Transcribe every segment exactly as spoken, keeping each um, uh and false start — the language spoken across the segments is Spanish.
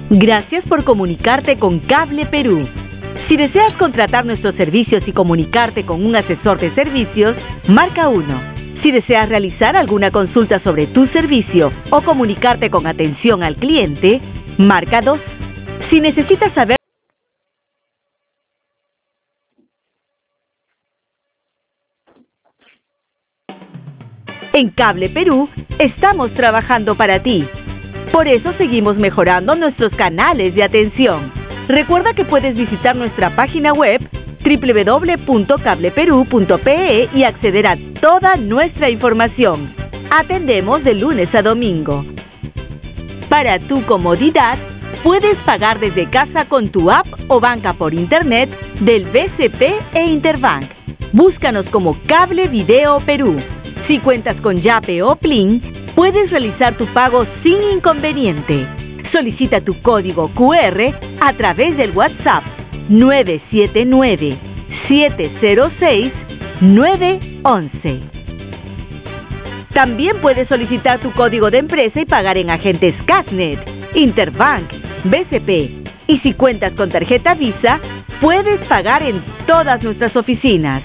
Gracias por comunicarte con Cable Perú. Si deseas contratar nuestros servicios y comunicarte con un asesor de servicios, marca uno. Si deseas realizar alguna consulta sobre tu servicio o comunicarte con atención al cliente, marca dos. Si necesitas saber En Cable Perú, estamos trabajando para ti. Por eso seguimos mejorando nuestros canales de atención. Recuerda que puedes visitar nuestra página web doble u doble u doble u punto cable perú punto pe e y acceder a toda nuestra información. Atendemos de lunes a domingo. Para tu comodidad, puedes pagar desde casa con tu app o banca por internet del B C P e Interbank. Búscanos como Cable Video Perú. Si cuentas con Yape o Plin, puedes realizar tu pago sin inconveniente. Solicita tu código cu erre a través del WhatsApp nueve siete nueve, siete cero seis, nueve once. También puedes solicitar tu código de empresa y pagar en agentes Casnet, Interbank, B C P. Y si cuentas con tarjeta Visa, puedes pagar en todas nuestras oficinas.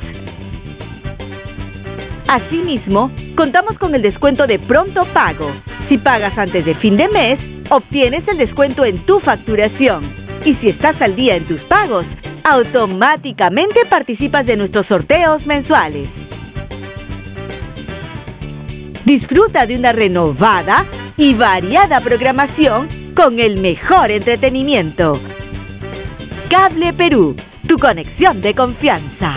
Asimismo, contamos con el descuento de pronto pago. Si pagas antes de fin de mes, obtienes el descuento en tu facturación. Y si estás al día en tus pagos, automáticamente participas de nuestros sorteos mensuales. Disfruta de una renovada y variada programación con el mejor entretenimiento. Cable Perú, tu conexión de confianza.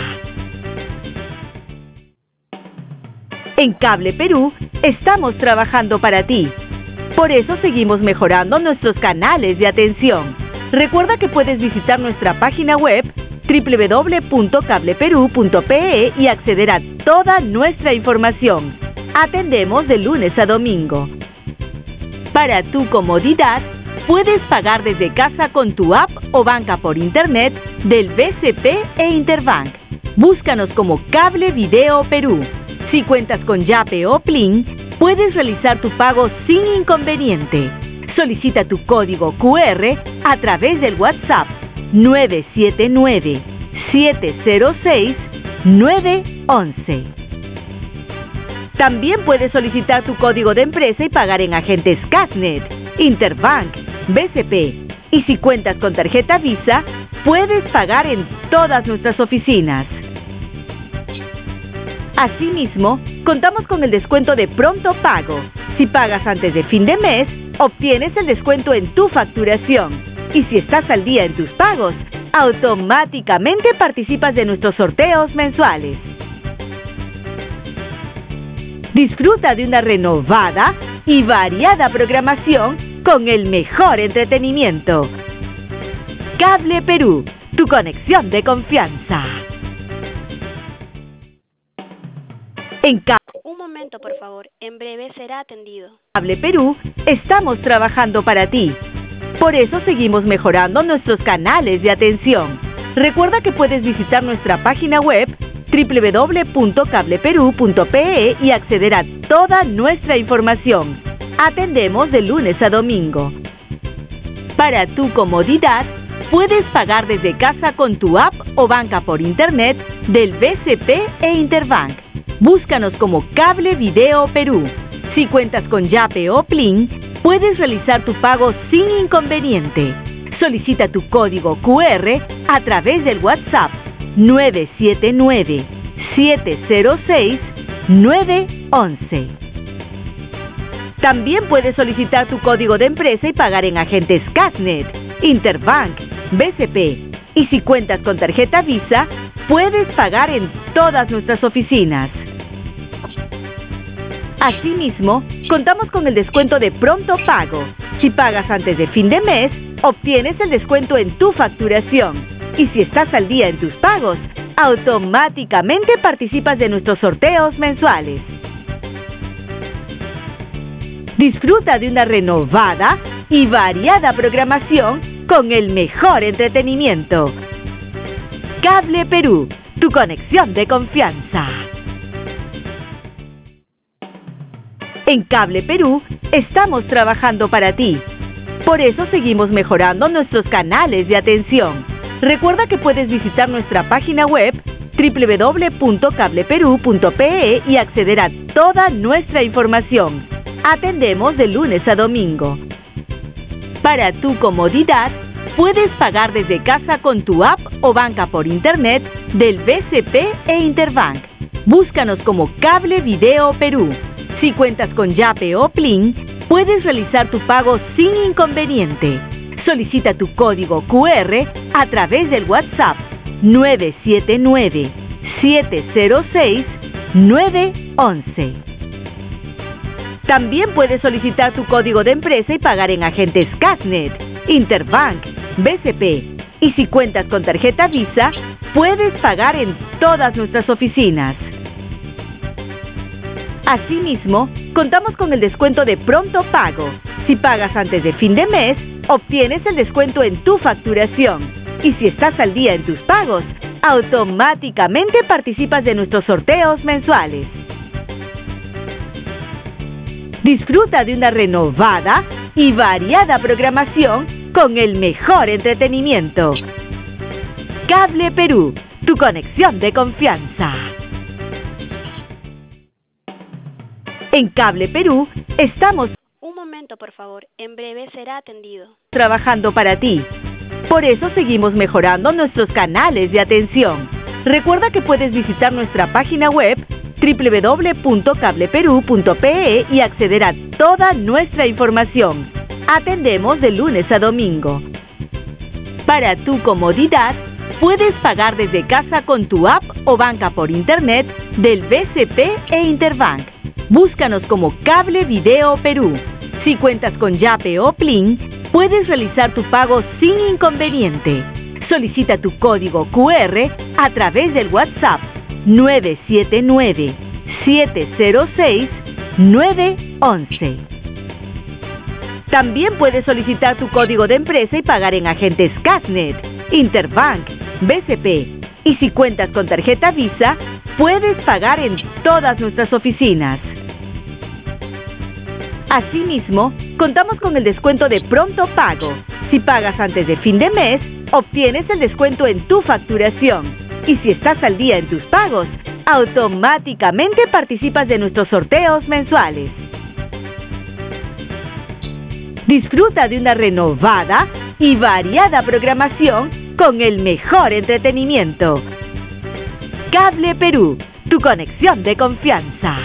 En Cable Perú, estamos trabajando para ti. Por eso seguimos mejorando nuestros canales de atención. Recuerda que puedes visitar nuestra página web doble u doble u doble u punto cable perú punto pe e y acceder a toda nuestra información. Atendemos de lunes a domingo. Para tu comodidad, puedes pagar desde casa con tu app o banca por internet del B C P e Interbank. Búscanos como Cable Video Perú. Si cuentas con Yape o Plin, puedes realizar tu pago sin inconveniente. Solicita tu código cu erre a través del WhatsApp nueve siete nueve, siete cero seis, nueve once. También puedes solicitar tu código de empresa y pagar en agentes Casnet, Interbank, B C P. Y si cuentas con tarjeta Visa, puedes pagar en todas nuestras oficinas. Asimismo, contamos con el descuento de pronto pago. Si pagas antes de fin de mes, obtienes el descuento en tu facturación. Y si estás al día en tus pagos, automáticamente participas de nuestros sorteos mensuales. Disfruta de una renovada y variada programación con el mejor entretenimiento. Cable Perú, tu conexión de confianza. En Cable Un momento, por favor. En breve será atendido. Cable Perú, estamos trabajando para ti. Por eso seguimos mejorando nuestros canales de atención. Recuerda que puedes visitar nuestra página web doble u doble u doble u punto cable perú punto pe e y acceder a toda nuestra información. Atendemos de lunes a domingo. Para tu comodidad, puedes pagar desde casa con tu app o banca por internet del B C P e Interbank. Búscanos como Cable Video Perú. Si cuentas con Yape o Plin, puedes realizar tu pago sin inconveniente. Solicita tu código cu erre a través del WhatsApp nueve siete nueve, siete cero seis, nueve once. También puedes solicitar tu código de empresa y pagar en agentes Casnet, Interbank, B C P. Y si cuentas con tarjeta Visa, puedes pagar en todas nuestras oficinas. Asimismo, contamos con el descuento de pronto pago. Si pagas antes de fin de mes, obtienes el descuento en tu facturación. Y si estás al día en tus pagos, automáticamente participas de nuestros sorteos mensuales. Disfruta de una renovada y variada programación con el mejor entretenimiento. Cable Perú, tu conexión de confianza. En Cable Perú, estamos trabajando para ti. Por eso seguimos mejorando nuestros canales de atención. Recuerda que puedes visitar nuestra página web doble u doble u doble u punto cable perú punto pe e y acceder a toda nuestra información. Atendemos de lunes a domingo. Para tu comodidad, puedes pagar desde casa con tu app o banca por internet del B C P e Interbank. Búscanos como Cable Video Perú. Si cuentas con Yape o Plin, puedes realizar tu pago sin inconveniente. Solicita tu código cu erre a través del WhatsApp nueve siete nueve, siete cero seis, nueve uno uno. También puedes solicitar tu código de empresa y pagar en agentes Casnet, Interbank, B C P. Y si cuentas con tarjeta Visa, puedes pagar en todas nuestras oficinas. Asimismo, contamos con el descuento de Pronto Pago. Si pagas antes de fin de mes, obtienes el descuento en tu facturación. Y si estás al día en tus pagos, automáticamente participas de nuestros sorteos mensuales. Disfruta de una renovada y variada programación con el mejor entretenimiento. Cable Perú, tu conexión de confianza. En Cable Perú estamos Un momento, por favor. En breve será atendido. trabajando para ti. Por eso seguimos mejorando nuestros canales de atención. Recuerda que puedes visitar nuestra página web doble u doble u doble u punto cable perú punto pe e y acceder a toda nuestra información. Atendemos de lunes a domingo. Para tu comodidad, puedes pagar desde casa con tu app o banca por internet del B C P e Interbank. Búscanos como Cable Video Perú. Si cuentas con Yape o Plin, puedes realizar tu pago sin inconveniente. Solicita tu código cu erre a través del WhatsApp nueve siete nueve, siete cero seis, nueve uno uno. También puedes solicitar tu código de empresa y pagar en agentes Casnet, Interbank, B C P. Y si cuentas con tarjeta Visa, puedes pagar en todas nuestras oficinas. Asimismo, contamos con el descuento de Pronto Pago. Si pagas antes de fin de mes, obtienes el descuento en tu facturación. Y si estás al día en tus pagos, automáticamente participas de nuestros sorteos mensuales. Disfruta de una renovada y variada programación con el mejor entretenimiento. Cable Perú, tu conexión de confianza.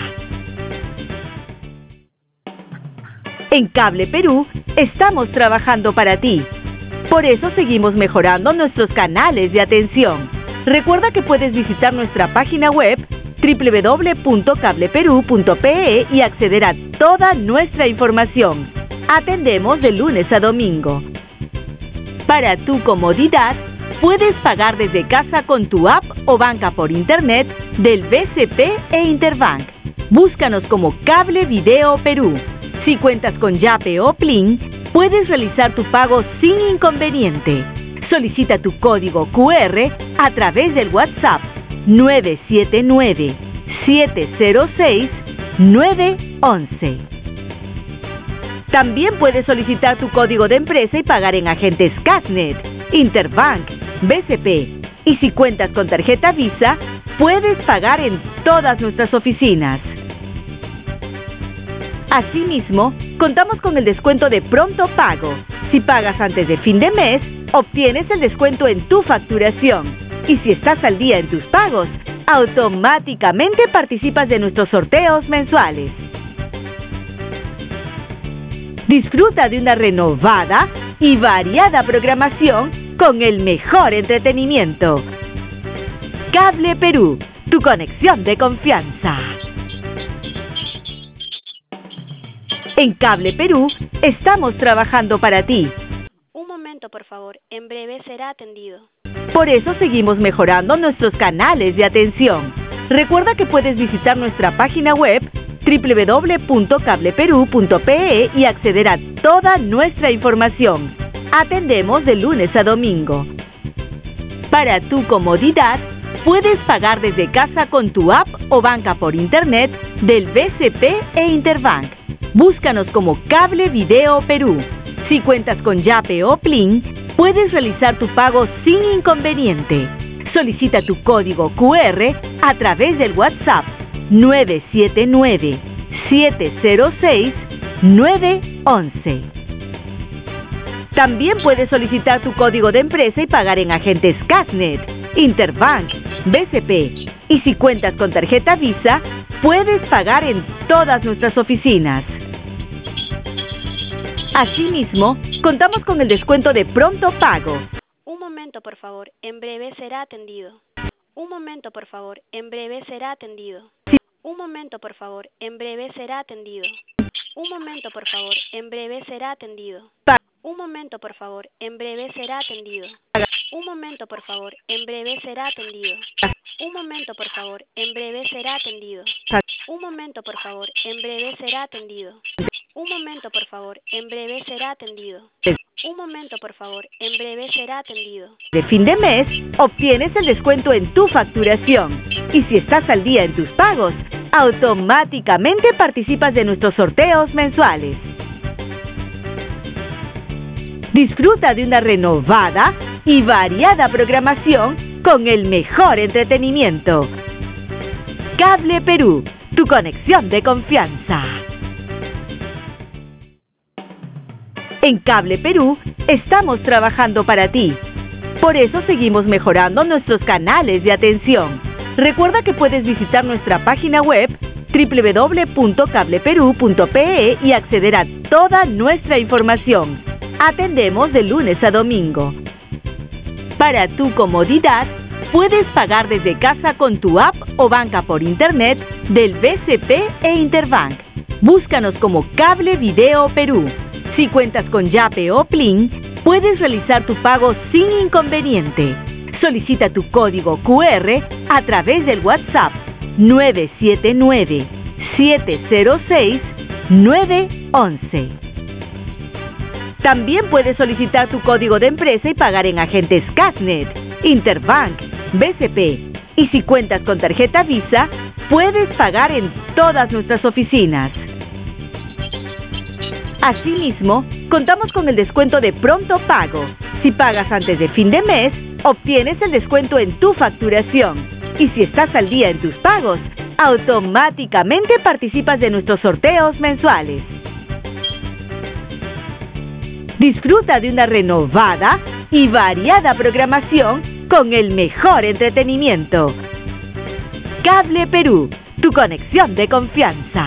En Cable Perú estamos trabajando para ti. Por eso seguimos mejorando nuestros canales de atención. Recuerda que puedes visitar nuestra página web doble u doble u doble u punto cable perú punto pe e y acceder a toda nuestra información. Atendemos de lunes a domingo. Para tu comodidad, puedes pagar desde casa con tu app o banca por internet del B C P e Interbank. Búscanos como Cable Video Perú. Si cuentas con Yape o Plin, puedes realizar tu pago sin inconveniente. Solicita tu código cu erre a través del WhatsApp nueve siete nueve, siete cero seis, nueve uno uno. También puedes solicitar tu código de empresa y pagar en agentes Casnet, Interbank, B C P. Y si cuentas con tarjeta Visa, puedes pagar en todas nuestras oficinas. Asimismo, contamos con el descuento de Pronto Pago. Si pagas antes de fin de mes, obtienes el descuento en tu facturación. Y si estás al día en tus pagos, automáticamente participas de nuestros sorteos mensuales. Disfruta de una renovada y variada programación con el mejor entretenimiento. Cable Perú, tu conexión de confianza. En Cable Perú estamos trabajando para ti. Un momento, por favor. En breve será atendido. Por eso seguimos mejorando nuestros canales de atención. Recuerda que puedes visitar nuestra página web doble u doble u doble u punto cable perú punto pe e y acceder a toda nuestra información. Atendemos de lunes a domingo. Para tu comodidad, puedes pagar desde casa con tu app o banca por internet del B C P e Interbank. Búscanos como Cable Video Perú. Si cuentas con Yape o Plin, puedes realizar tu pago sin inconveniente. Solicita tu código cu erre a través del WhatsApp nueve siete nueve, siete cero seis, nueve once. También puedes solicitar tu código de empresa y pagar en agentes Cashnet, Interbank, B C P. Y si cuentas con tarjeta Visa, puedes pagar en todas nuestras oficinas. Asimismo, contamos con el descuento de Pronto Pago. Un momento, por favor. En breve será atendido. Un momento, por favor. En breve será atendido. Un momento, por favor. En breve será atendido. Un momento, por favor. En breve será atendido. Un momento, por favor. En breve será atendido. Un momento, por favor. En breve será atendido. Un momento, por favor. En breve será atendido. Un momento, por favor. En breve será atendido. Un momento, por favor. En breve será atendido. Un momento, por favor. En breve será atendido. De fin de mes, obtienes el descuento en tu facturación. Y si estás al día en tus pagos, automáticamente participas de nuestros sorteos mensuales. Disfruta de una renovada y variada programación con el mejor entretenimiento. Cable Perú, tu conexión de confianza. En Cable Perú estamos trabajando para ti. Por eso seguimos mejorando nuestros canales de atención. Recuerda que puedes visitar nuestra página web doble u doble u doble u punto cable perú punto pe e y acceder a toda nuestra información. Atendemos de lunes a domingo. Para tu comodidad, puedes pagar desde casa con tu app o banca por internet del B C P e Interbank. Búscanos como Cable Video Perú. Si cuentas con Yape o Plin, puedes realizar tu pago sin inconveniente. Solicita tu código cu erre a través del WhatsApp nueve siete nueve, siete cero seis, nueve once. También puedes solicitar tu código de empresa y pagar en agentes Cashnet, Interbank, B C P. Y si cuentas con tarjeta Visa, puedes pagar en todas nuestras oficinas. Asimismo, contamos con el descuento de Pronto Pago. Si pagas antes de fin de mes, obtienes el descuento en tu facturación. Y si estás al día en tus pagos, automáticamente participas de nuestros sorteos mensuales. Disfruta de una renovada y variada programación con el mejor entretenimiento. Cable Perú, tu conexión de confianza.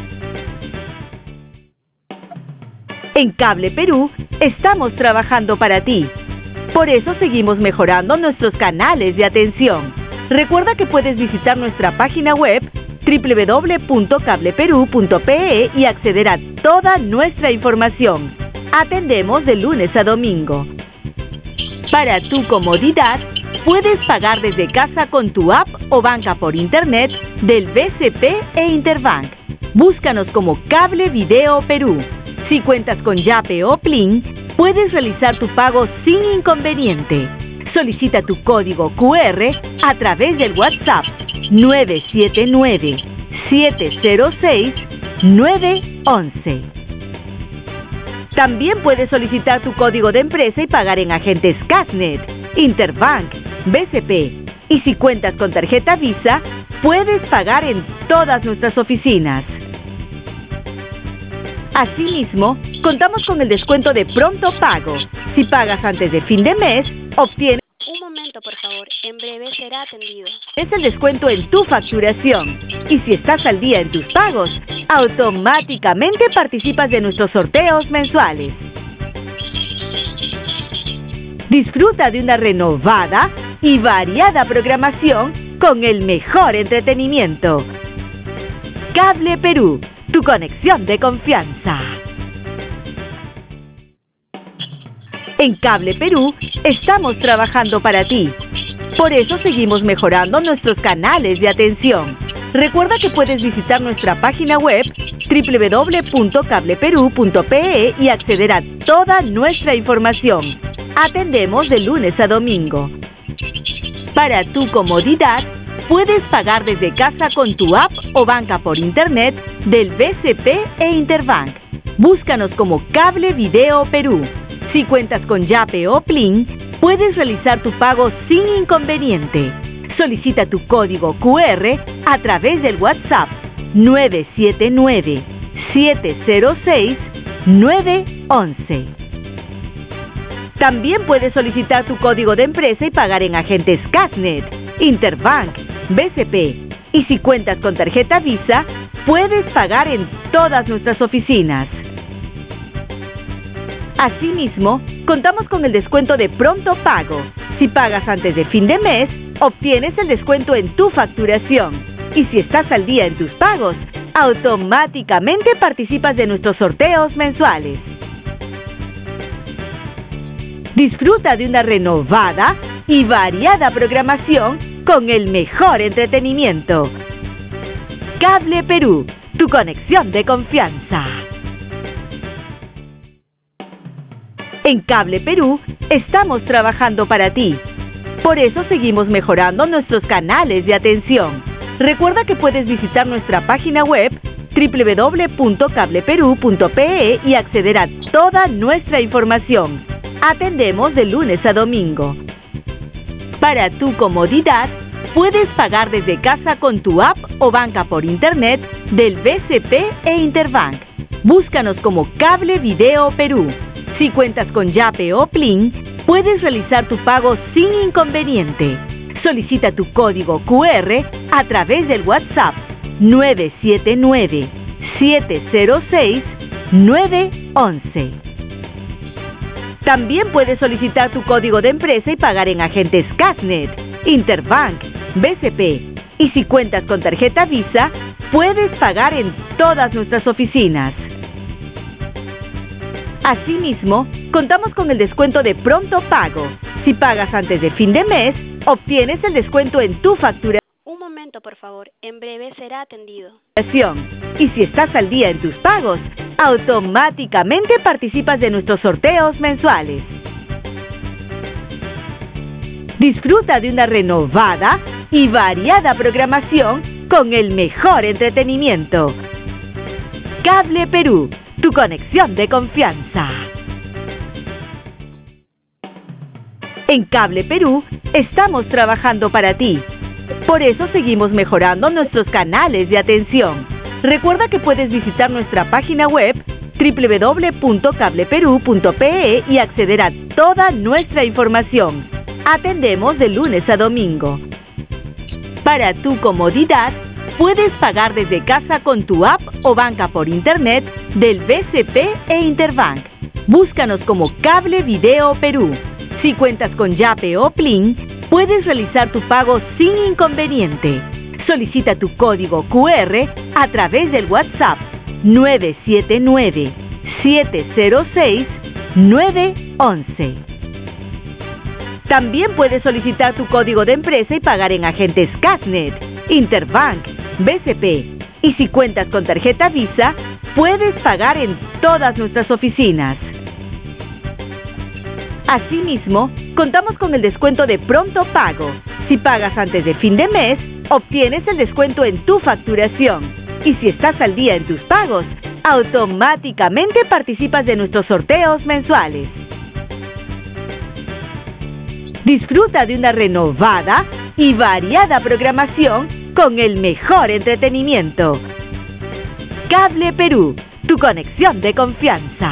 En Cable Perú estamos trabajando para ti. Por eso seguimos mejorando nuestros canales de atención. Recuerda que puedes visitar nuestra página web doble u doble u doble u punto cable perú punto pe e y acceder a toda nuestra información. Atendemos de lunes a domingo. Para tu comodidad, puedes pagar desde casa con tu app o banca por internet del B C P e Interbank. Búscanos como Cable Video Perú. Si cuentas con Yape o Plin, puedes realizar tu pago sin inconveniente. Solicita tu código cu erre a través del WhatsApp nueve siete nueve, siete cero seis, nueve once. También puedes solicitar tu código de empresa y pagar en agentes Cashnet, Interbank, B C P. Y si cuentas con tarjeta Visa, puedes pagar en todas nuestras oficinas. Asimismo, contamos con el descuento de Pronto Pago. Si pagas antes de fin de mes, obtienes Un momento, por favor. En breve será atendido. Es el descuento en tu facturación. Y si estás al día en tus pagos, automáticamente participas de nuestros sorteos mensuales. Disfruta de una renovada y variada programación con el mejor entretenimiento. Cable Perú, tu conexión de confianza. En Cable Perú estamos trabajando para ti. Por eso seguimos mejorando nuestros canales de atención. Recuerda que puedes visitar nuestra página web doble u doble u doble u punto cable perú punto pe e y acceder a toda nuestra información. Atendemos de lunes a domingo. Para tu comodidad, puedes pagar desde casa con tu app o banca por internet del B C P e Interbank. Búscanos como Cable Video Perú. Si cuentas con Yape o Plin, puedes realizar tu pago sin inconveniente. Solicita tu código cu erre a través del WhatsApp nueve siete nueve, siete cero seis, nueve once. También puedes solicitar tu código de empresa y pagar en agentes Casnet, Interbank, B C P. Y si cuentas con tarjeta Visa, puedes pagar en todas nuestras oficinas. Asimismo, contamos con el descuento de pronto pago. Si pagas antes de fin de mes, obtienes el descuento en tu facturación. Y si estás al día en tus pagos, automáticamente participas de nuestros sorteos mensuales. Disfruta de una renovada y variada programación con el mejor entretenimiento. Cable Perú, tu conexión de confianza. En Cable Perú estamos trabajando para ti. Por eso seguimos mejorando nuestros canales de atención. Recuerda que puedes visitar nuestra página web doble u doble u doble u punto cable perú punto pe e y acceder a toda nuestra información. Atendemos de lunes a domingo. Para tu comodidad, puedes pagar desde casa con tu app o banca por internet del B C P e Interbank. Búscanos como Cable Video Perú. Si cuentas con Yape o Plin, puedes realizar tu pago sin inconveniente. Solicita tu código cu erre a través del WhatsApp nueve siete nueve, siete cero seis, nueve once. También puedes solicitar tu código de empresa y pagar en agentes Casnet, Interbank, B C P. Y si cuentas con tarjeta Visa, puedes pagar en todas nuestras oficinas. Asimismo, contamos con el descuento de pronto pago. Si pagas antes de fin de mes, obtienes el descuento en tu factura. Un momento, por favor. En breve será atendido. Y si estás al día en tus pagos, automáticamente participas de nuestros sorteos mensuales. Disfruta de una renovada y variada programación con el mejor entretenimiento. Cable Perú, tu conexión de confianza. En Cable Perú estamos trabajando para ti. Por eso seguimos mejorando nuestros canales de atención. Recuerda que puedes visitar nuestra página web doble u doble u doble u punto cable perú punto pe e y acceder a toda nuestra información. Atendemos de lunes a domingo. Para tu comodidad, puedes pagar desde casa con tu app o banca por internet del B C P e Interbank. Búscanos como Cable Video Perú. Si cuentas con Yape o Plin, puedes realizar tu pago sin inconveniente. Solicita tu código cu erre a través del WhatsApp nueve siete nueve, siete cero seis, nueve once. También puedes solicitar tu código de empresa y pagar en agentes Casnet, Interbank, B C P. Y si cuentas con tarjeta Visa, puedes pagar en todas nuestras oficinas. Asimismo, contamos con el descuento de pronto pago. Si pagas antes de fin de mes, obtienes el descuento en tu facturación. Y si estás al día en tus pagos, automáticamente participas de nuestros sorteos mensuales. Disfruta de una renovada y variada programación con el mejor entretenimiento. Cable Perú, tu conexión de confianza.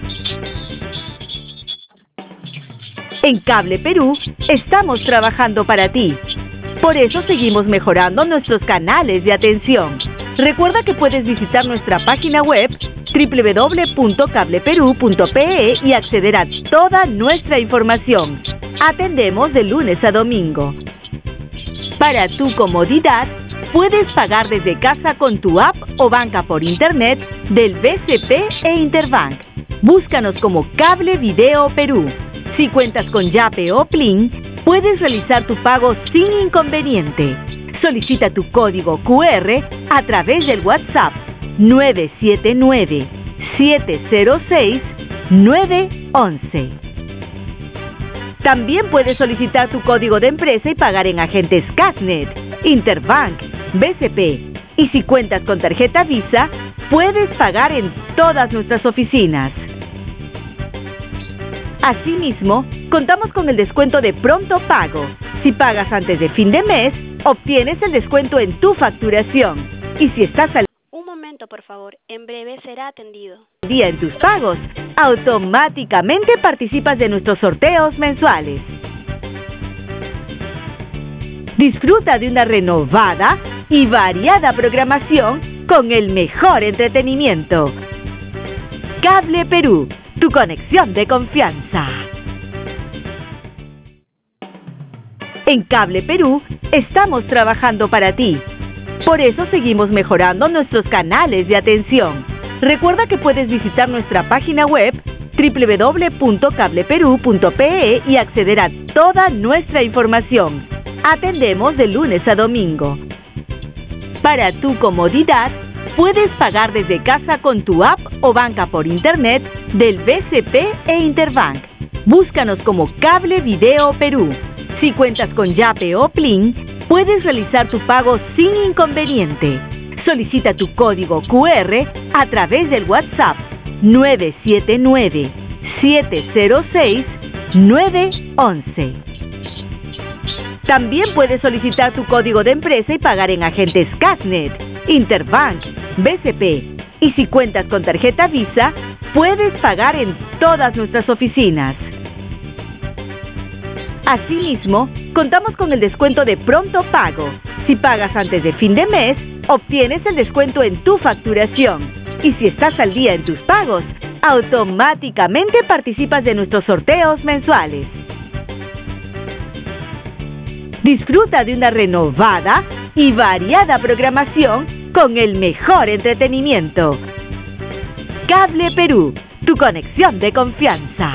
En Cable Perú estamos trabajando para ti. Por eso seguimos mejorando nuestros canales de atención. Recuerda que puedes visitar nuestra página web doble u doble u doble u punto cable perú punto pe e y acceder a toda nuestra información. Atendemos de lunes a domingo. Para tu comodidad, puedes pagar desde casa con tu app o banca por internet del B C P e Interbank. Búscanos como Cable Video Perú. Si cuentas con Yape o Plin, puedes realizar tu pago sin inconveniente. Solicita tu código cu erre a través del WhatsApp nueve siete nueve, siete cero seis, nueve once. También puedes solicitar tu código de empresa y pagar en agentes Casnet, Interbank, B C P. Y si cuentas con tarjeta Visa, puedes pagar en todas nuestras oficinas. Asimismo, contamos con el descuento de pronto pago. Si pagas antes de fin de mes, obtienes el descuento en tu facturación. Y si estás al Un momento, por favor. En breve será atendido. día en tus pagos, automáticamente participas de nuestros sorteos mensuales. Disfruta de una renovada y variada programación con el mejor entretenimiento. Cable Perú, tu conexión de confianza. En Cable Perú estamos trabajando para ti. Por eso seguimos mejorando nuestros canales de atención. Recuerda que puedes visitar nuestra página web doble u doble u doble u punto cable perú punto pe e y acceder a toda nuestra información. Atendemos de lunes a domingo. Para tu comodidad, puedes pagar desde casa con tu app o banca por internet del B C P e Interbank. Búscanos como Cable Video Perú. Si cuentas con Yape o Plin, puedes realizar tu pago sin inconveniente. Solicita tu código cu erre a través del WhatsApp nueve siete nueve, siete cero seis, nueve once. También puedes solicitar tu código de empresa y pagar en agentes Casnet, Interbank, B C P. Y si cuentas con tarjeta Visa, puedes pagar en todas nuestras oficinas. Asimismo, contamos con el descuento de pronto pago. Si pagas antes de fin de mes, obtienes el descuento en tu facturación. Y si estás al día en tus pagos, automáticamente participas de nuestros sorteos mensuales. Disfruta de una renovada y variada programación con el mejor entretenimiento. Cable Perú, tu conexión de confianza.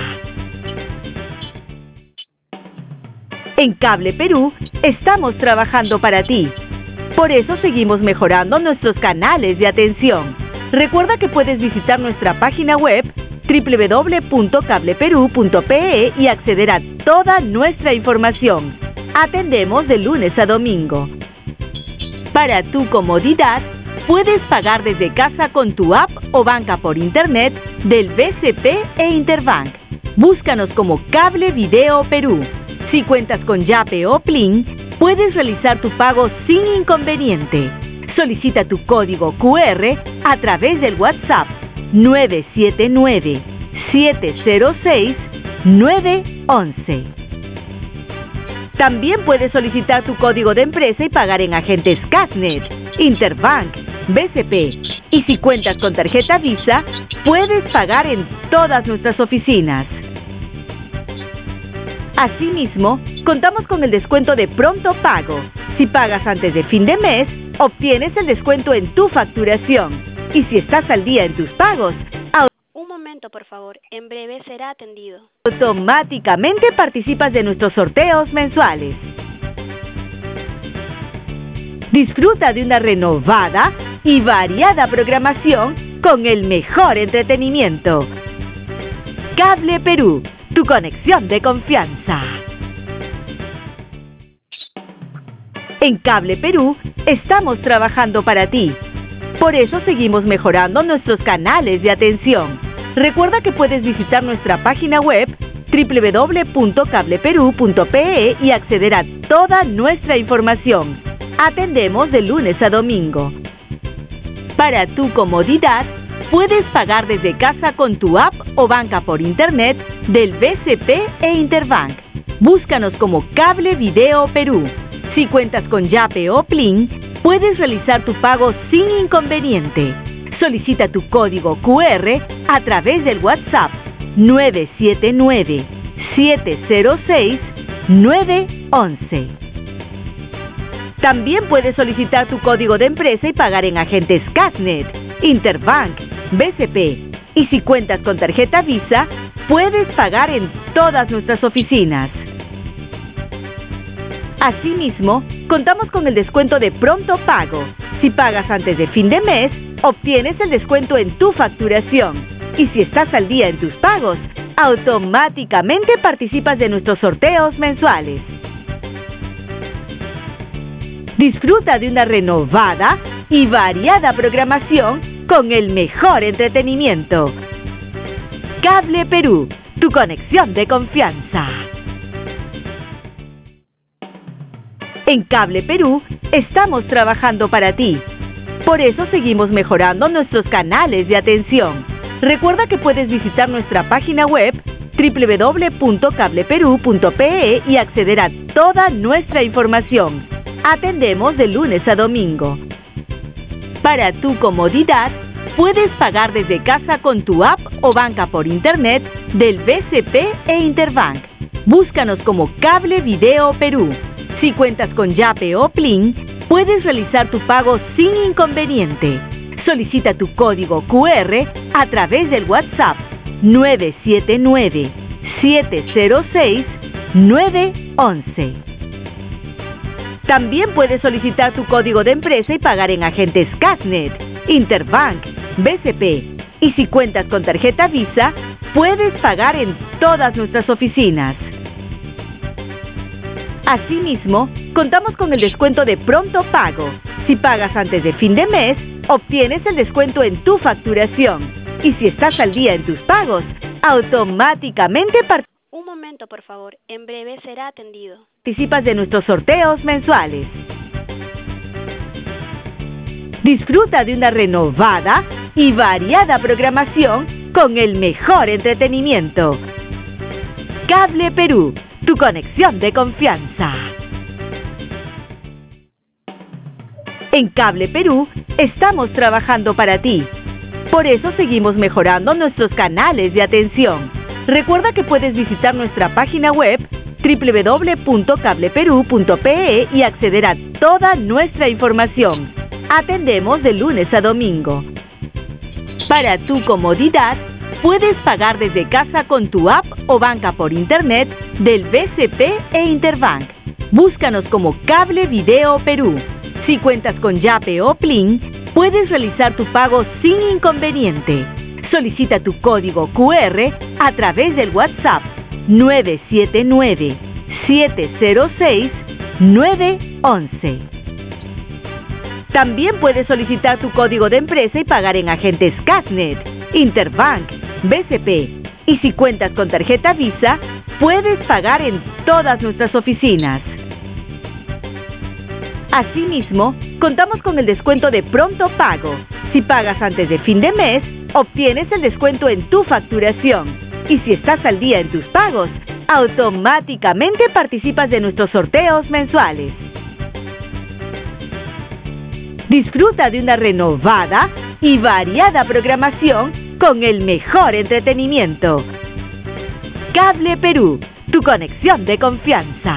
En Cable Perú estamos trabajando para ti. Por eso seguimos mejorando nuestros canales de atención. Recuerda que puedes visitar nuestra página web doble u doble u doble u punto cable perú punto pe e y acceder a toda nuestra información. Atendemos de lunes a domingo. Para tu comodidad, puedes pagar desde casa con tu app o banca por internet del B C P e Interbank. Búscanos como Cable Video Perú. Si cuentas con Yape o Plin, puedes realizar tu pago sin inconveniente. Solicita tu código cu erre a través del WhatsApp nueve siete nueve, siete cero seis, nueve once. También puedes solicitar tu código de empresa y pagar en agentes Casnet, Interbank, B C P. Y si cuentas con tarjeta Visa, puedes pagar en todas nuestras oficinas. Asimismo, contamos con el descuento de pronto pago. Si pagas antes de fin de mes, obtienes el descuento en tu facturación. Y si estás al día en tus pagos, Un momento, por favor. En breve será atendido. automáticamente participas de nuestros sorteos mensuales. Disfruta de una renovada y variada programación con el mejor entretenimiento. Cable Perú, tu conexión de confianza. En Cable Perú estamos trabajando para ti. Por eso seguimos mejorando nuestros canales de atención. Recuerda que puedes visitar nuestra página web doble u doble u doble u punto cable perú punto pe e y acceder a toda nuestra información. Atendemos de lunes a domingo. Para tu comodidad, puedes pagar desde casa con tu app o banca por internet del B C P e Interbank. Búscanos como Cable Video Perú. Si cuentas con Yape o Plin, puedes realizar tu pago sin inconveniente. Solicita tu código cu erre a través del WhatsApp nueve siete nueve, siete cero seis, nueve once. También puedes solicitar tu código de empresa y pagar en agentes Casnet, Interbank, B C P. Y si cuentas con tarjeta Visa, puedes pagar en todas nuestras oficinas. Asimismo, contamos con el descuento de pronto pago. Si pagas antes de fin de mes, obtienes el descuento en tu facturación. Y si estás al día en tus pagos, automáticamente participas de nuestros sorteos mensuales. Disfruta de una renovada y variada programación con el mejor entretenimiento. Cable Perú, tu conexión de confianza. En Cable Perú estamos trabajando para ti. Por eso seguimos mejorando nuestros canales de atención. Recuerda que puedes visitar nuestra página web doble u doble u doble u punto cable perú punto pe e y acceder a toda nuestra información. Atendemos de lunes a domingo. Para tu comodidad, puedes pagar desde casa con tu app o banca por internet del B C P e Interbank. Búscanos como Cable Video Perú. Si cuentas con Yape o Plin, puedes realizar tu pago sin inconveniente. Solicita tu código cu erre a través del WhatsApp nueve siete nueve, siete cero seis, nueve once. También puedes solicitar tu código de empresa y pagar en agentes Cashnet, Interbank, B C P. Y si cuentas con tarjeta Visa, puedes pagar en todas nuestras oficinas. Asimismo, contamos con el descuento de pronto pago. Si pagas antes de fin de mes, obtienes el descuento en tu facturación. Y si estás al día en tus pagos, automáticamente participas. Un momento, por favor. En breve será atendido. Participas de nuestros sorteos mensuales. Disfruta de una renovada y variada programación con el mejor entretenimiento. Cable Perú, tu conexión de confianza. En Cable Perú estamos trabajando para ti. Por eso seguimos mejorando nuestros canales de atención. Recuerda que puedes visitar nuestra página web doble u doble u doble u punto cable perú punto pe e y acceder a toda nuestra información. Atendemos de lunes a domingo. Para tu comodidad, puedes pagar desde casa con tu app o banca por internet del B C P e Interbank. Búscanos como Cable Video Perú. Si cuentas con Yape o Plin, puedes realizar tu pago sin inconveniente. Solicita tu código cu erre a través del WhatsApp nueve siete nueve, siete cero seis, nueve once. También puedes solicitar tu código de empresa y pagar en agentes Cashnet, Interbank, B C P. Y si cuentas con tarjeta Visa, puedes pagar en todas nuestras oficinas. Asimismo, contamos con el descuento de pronto pago. Si pagas antes de fin de mes, obtienes el descuento en tu facturación. Y si estás al día en tus pagos, automáticamente participas de nuestros sorteos mensuales. Disfruta de una renovada y variada programación con el mejor entretenimiento. Cable Perú, tu conexión de confianza.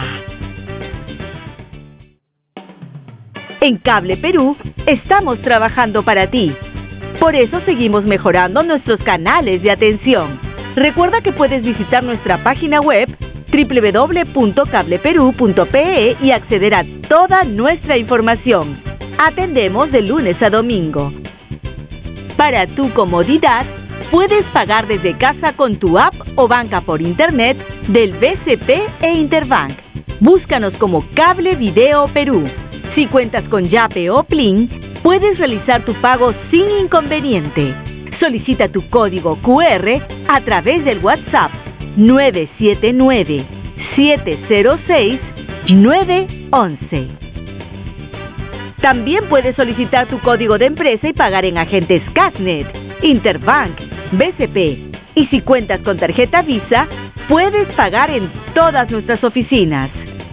En Cable Perú estamos trabajando para ti. Por eso seguimos mejorando nuestros canales de atención. Recuerda que puedes visitar nuestra página web doble u doble u doble u punto cable perú punto pe e y acceder a toda nuestra información. Atendemos de lunes a domingo. Para tu comodidad, puedes pagar desde casa con tu app o banca por internet del B C P e Interbank. Búscanos como Cable Video Perú. Si cuentas con Yape o Plin, puedes realizar tu pago sin inconveniente. Solicita tu código cu erre a través del WhatsApp nueve siete nueve, siete cero seis, nueve once. También puedes solicitar tu código de empresa y pagar en agentes Cashnet, Interbank, B C P. Y si cuentas con tarjeta Visa, puedes pagar en todas nuestras oficinas.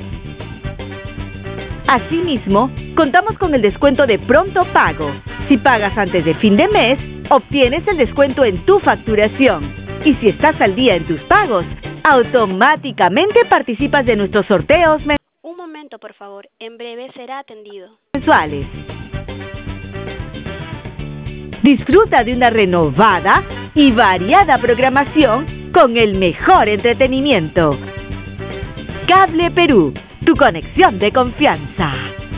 Asimismo, contamos con el descuento de pronto pago. Si pagas antes de fin de mes, obtienes el descuento en tu facturación. Y si estás al día en tus pagos, automáticamente participas de nuestros sorteos mensuales. Un momento, por favor. En breve será atendido. Mensuales. Disfruta de una renovada y variada programación con el mejor entretenimiento. Cable Perú, tu conexión de confianza.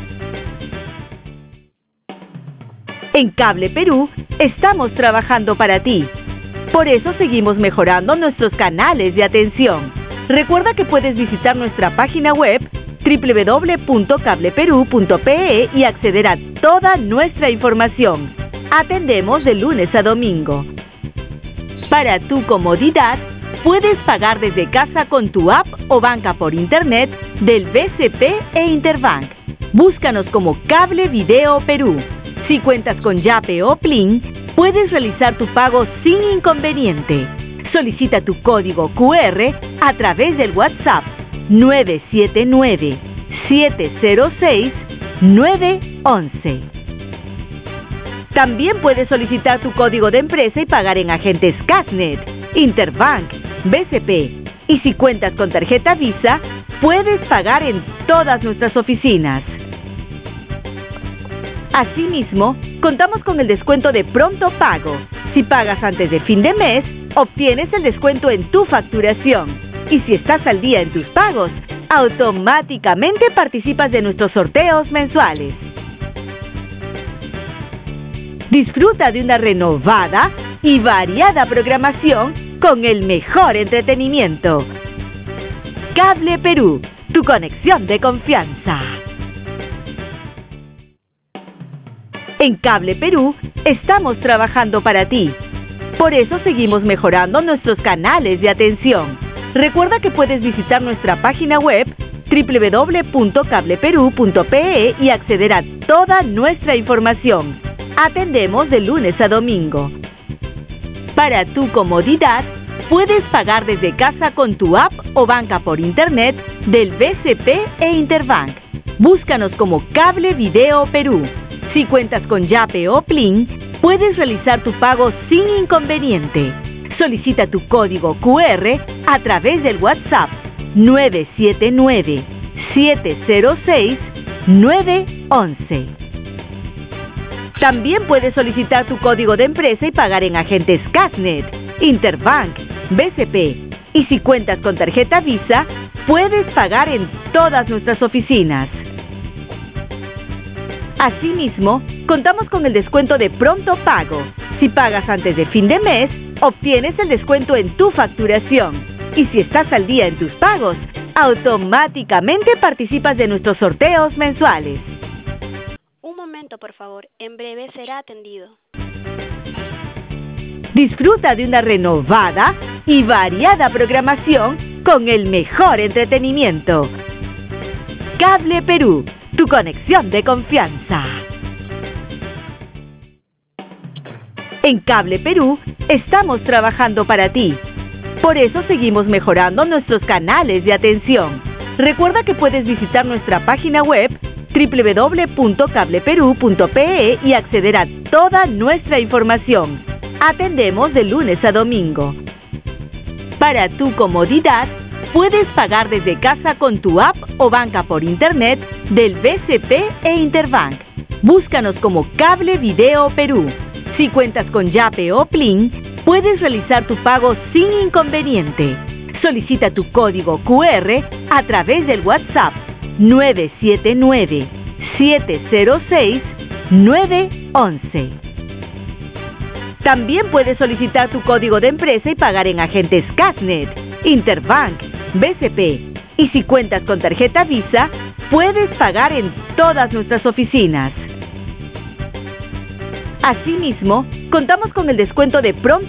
En Cable Perú estamos trabajando para ti. Por eso seguimos mejorando nuestros canales de atención. Recuerda que puedes visitar nuestra página web doble u doble u doble u punto cable perú punto pe e y acceder a toda nuestra información. Atendemos de lunes a domingo. Para tu comodidad, puedes pagar desde casa con tu app o banca por internet del B C P e Interbank. Búscanos como Cable Video Perú. Si cuentas con Yape o Plin, puedes realizar tu pago sin inconveniente. Solicita tu código Q R a través del WhatsApp nueve siete nueve, siete cero seis, nueve once. También puedes solicitar tu código de empresa y pagar en agentes Casnet, Interbank, B C P. Y si cuentas con tarjeta Visa, puedes pagar en todas nuestras oficinas. Asimismo, contamos con el descuento de pronto pago. Si pagas antes de fin de mes, obtienes el descuento en tu facturación. Y si estás al día en tus pagos, automáticamente participas de nuestros sorteos mensuales. Disfruta de una renovada y variada programación con el mejor entretenimiento. Cable Perú, tu conexión de confianza. En Cable Perú estamos trabajando para ti. Por eso seguimos mejorando nuestros canales de atención. Recuerda que puedes visitar nuestra página web doble u doble u doble u punto cable perú punto pe e y acceder a toda nuestra información. Atendemos de lunes a domingo. Para tu comodidad, puedes pagar desde casa con tu app o banca por internet del B C P e Interbank. Búscanos como Cable Video Perú. Si cuentas con Yape o Plin, puedes realizar tu pago sin inconveniente. Solicita tu código Q R a través del WhatsApp nueve siete nueve, siete cero seis, nueve once. También puedes solicitar tu código de empresa y pagar en agentes Casnet, Interbank, B C P. Y si cuentas con tarjeta Visa, puedes pagar en todas nuestras oficinas. Asimismo, contamos con el descuento de pronto pago. Si pagas antes de fin de mes, obtienes el descuento en tu facturación. Y si estás al día en tus pagos, automáticamente participas de nuestros sorteos mensuales. Un momento, por favor. En breve será atendido. Disfruta de una renovada y variada programación con el mejor entretenimiento. Cable Perú, tu conexión de confianza. En Cable Perú estamos trabajando para ti. Por eso seguimos mejorando nuestros canales de atención. Recuerda que puedes visitar nuestra página web doble u doble u doble u punto cable perú punto pe e y acceder a toda nuestra información. Atendemos de lunes a domingo. Para tu comodidad, puedes pagar desde casa con tu app o banca por internet del B C P e Interbank. Búscanos como Cable Video Perú. Si cuentas con Yape o Plin, puedes realizar tu pago sin inconveniente. Solicita tu código Q R a través del WhatsApp nueve siete nueve, siete cero seis, nueve once. También puedes solicitar tu código de empresa y pagar en agentes Casnet, Interbank, B C P. Y si cuentas con tarjeta Visa, puedes pagar en todas nuestras oficinas. Asimismo, contamos con el descuento de pronto